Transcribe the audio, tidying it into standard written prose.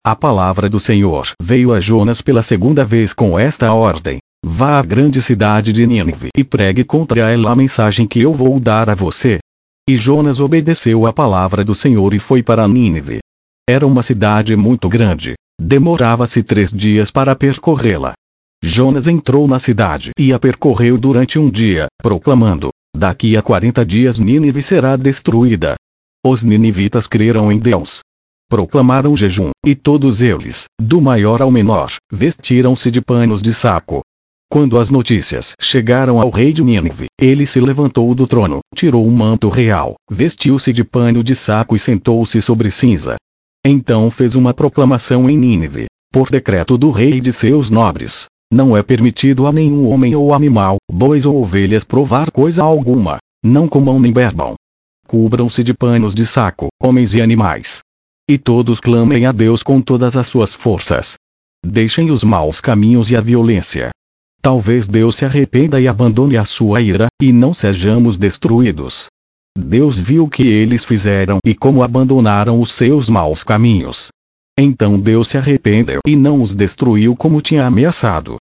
A palavra do Senhor veio a Jonas pela segunda vez com esta ordem: vá à grande cidade de Nínive e pregue contra ela a mensagem que eu vou dar a você. E Jonas obedeceu à palavra do Senhor e foi para Nínive. Era uma cidade muito grande. Demorava-se 3 dias para percorrê-la. Jonas entrou na cidade e a percorreu durante um dia, proclamando: daqui a 40 dias Nínive será destruída. Os ninivitas creram em Deus. Proclamaram jejum, e todos eles, do maior ao menor, vestiram-se de panos de saco. Quando as notícias chegaram ao rei de Nínive, ele se levantou do trono, tirou um manto real, vestiu-se de pano de saco e sentou-se sobre cinza. Então fez uma proclamação em Nínive: por decreto do rei e de seus nobres, não é permitido a nenhum homem ou animal, bois ou ovelhas provar coisa alguma, não comam nem bebam. Cubram-se de panos de saco, homens e animais. E todos clamem a Deus com todas as suas forças. Deixem os maus caminhos e a violência. Talvez Deus se arrependa e abandone a sua ira, e não sejamos destruídos. Deus viu o que eles fizeram e como abandonaram os seus maus caminhos. Então Deus se arrependeu e não os destruiu como tinha ameaçado.